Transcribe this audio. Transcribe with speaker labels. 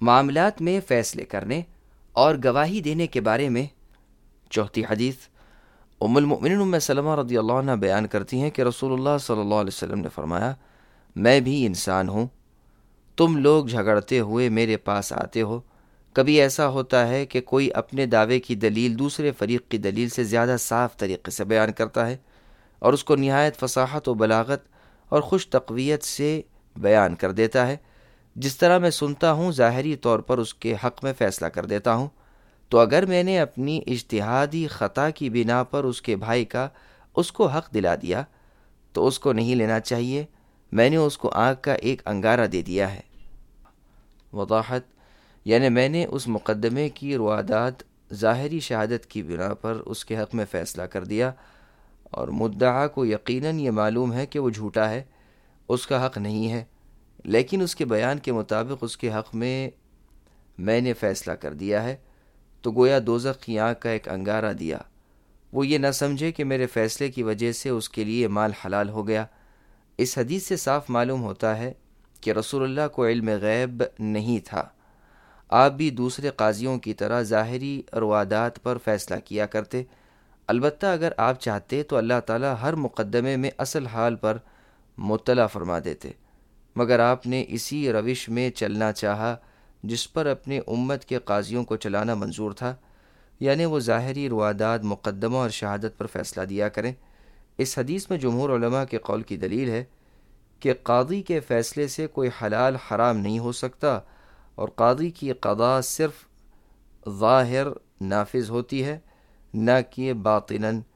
Speaker 1: معاملات میں فیصلے کرنے اور گواہی دینے کے بارے میں چوتھی حدیث ام المؤمنین ام سلمہ رضی اللہ عنہ بیان کرتی ہیں کہ رسول اللہ صلی اللہ علیہ وسلم نے فرمایا، میں بھی انسان ہوں، تم لوگ جھگڑتے ہوئے میرے پاس آتے ہو، کبھی ایسا ہوتا ہے کہ کوئی اپنے دعوے کی دلیل دوسرے فریق کی دلیل سے زیادہ صاف طریقے سے بیان کرتا ہے اور اس کو نہایت فصاحت و بلاغت اور خوش تقویت سے بیان کر دیتا ہے، جس طرح میں سنتا ہوں ظاہری طور پر اس کے حق میں فیصلہ کر دیتا ہوں۔ تو اگر میں نے اپنی اجتہادی خطا کی بنا پر اس کے بھائی کا اس کو حق دلا دیا تو اس کو نہیں لینا چاہیے، میں نے اس کو آنکھ کا ایک انگارہ دے دیا ہے۔ وضاحت، یعنی میں نے اس مقدمے کی روادات ظاہری شہادت کی بنا پر اس کے حق میں فیصلہ کر دیا اور مدعا کو یقیناً یہ معلوم ہے کہ وہ جھوٹا ہے، اس کا حق نہیں ہے، لیکن اس کے بیان کے مطابق اس کے حق میں نے فیصلہ کر دیا ہے، تو گویا دوزخ کی آنکھ کا ایک انگارہ دیا۔ وہ یہ نہ سمجھے کہ میرے فیصلے کی وجہ سے اس کے لیے مال حلال ہو گیا۔ اس حدیث سے صاف معلوم ہوتا ہے کہ رسول اللہ کو علم غیب نہیں تھا، آپ بھی دوسرے قاضیوں کی طرح ظاہری روادات پر فیصلہ کیا کرتے۔ البتہ اگر آپ چاہتے تو اللہ تعالیٰ ہر مقدمے میں اصل حال پر مطلع فرما دیتے، مگر آپ نے اسی روش میں چلنا چاہا جس پر اپنے امت کے قاضیوں کو چلانا منظور تھا، یعنی وہ ظاہری روادات مقدمہ اور شہادت پر فیصلہ دیا کریں۔ اس حدیث میں جمہور علماء کے قول کی دلیل ہے کہ قاضی کے فیصلے سے کوئی حلال حرام نہیں ہو سکتا، اور قاضی کی قضا صرف ظاہر نافذ ہوتی ہے، نہ کہ باطناً،